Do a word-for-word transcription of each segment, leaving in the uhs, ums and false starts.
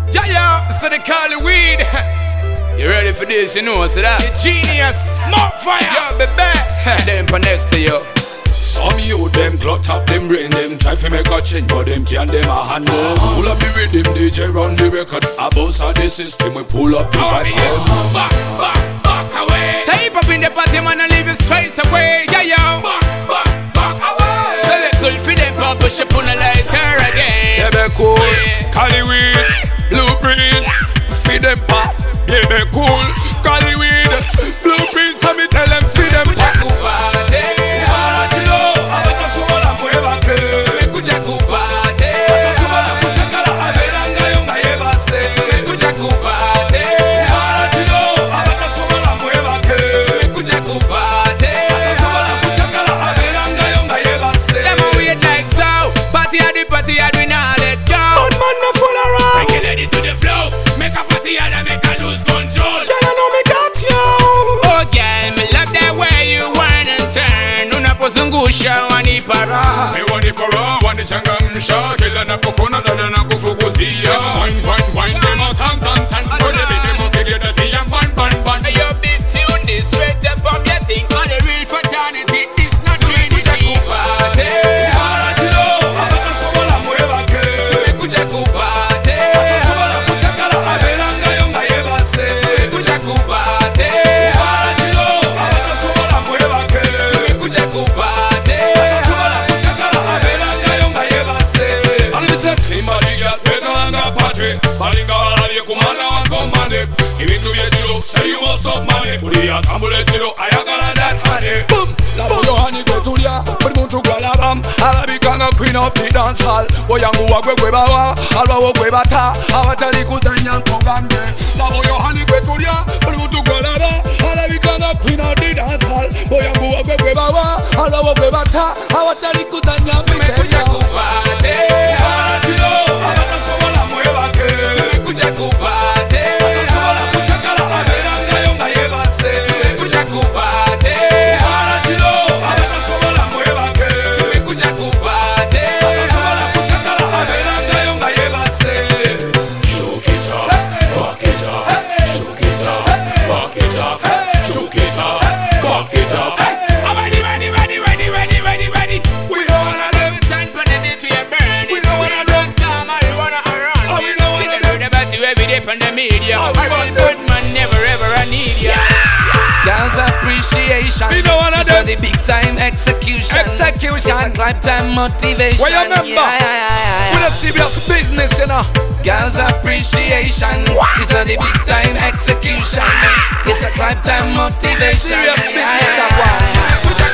Yeah, yeah, so they call it weed. You ready for this, you know, so that you genius, more fire. Yo, baby, them for next to you. Some you them clot up them brain them try to make a change, but them can't them a handle. uh-huh. Pull up the rhythm, D J round the record. A boss of the system, we pull up the vibes. uh-huh. Back, back, back away. Type up in the party, man, and leave you straight away. Yeah, yo. Back, back, back away. Very cool for them, pop push up on the lighter again. Yeah, be cool. Yeah. Cali weed, blueprints, feed them pop. Yeah, be cool. Cali weed, blueprints, and me tell them feed them pop. Zungusha wanipara me wanipara wanichangamsha kila napokona dada na kufukuzia wine wine wine demo tan tan tan for the video video that he am ban ban ban. You big tune this straight up from your thing on the real fraternity. It's not Trinity. Party Maratilo abata sobola mueva ke kuja kupate sobola kuchakala aberanga yo mayebase kuja kupate Maratilo abata sobola mueva ke kuja kupate. Balinga walalie kumana wakomane. Ibintu byekiro say you must have money. Buli akambule kiro ayagala that honey. Boom. Labo yohani kwetulya buli muntu gwalabam. Alabikanga queen of the dance hall. Boyangu wagwe gwe bawa alwawo gwe bata abatali kuzanya nkogambye. Labo yohani kwetulya buli muntu gwalaba. Alabikanga queen of the dance hall. Boyangu wagwe gwe bawa alwawo gwe bata abatali kuzanya nkogambye. On the media, oh, I want good man, never ever I need ya. Yeah. Girls appreciation, we know one of them. The big time execution, execution, it's a lifetime motivation. What you remember? Yeah, yeah, yeah, yeah. We don't serious business, you know. Girls appreciation, it's a the big time execution. It's a lifetime motivation. Serious business, yeah, yeah, yeah.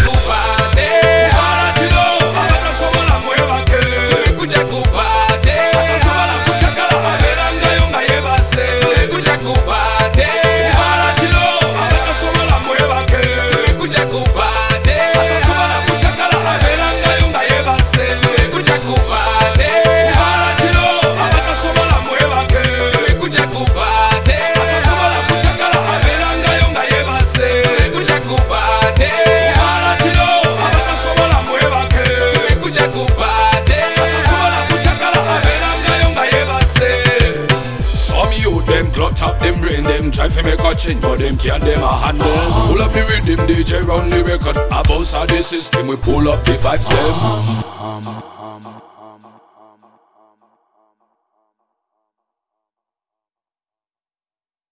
Top them brain them try to make a change, but them can't them a handle. uh-huh. Pull up the rhythm, D J round the record. A boss of the system, we pull up the vibes. uh-huh. them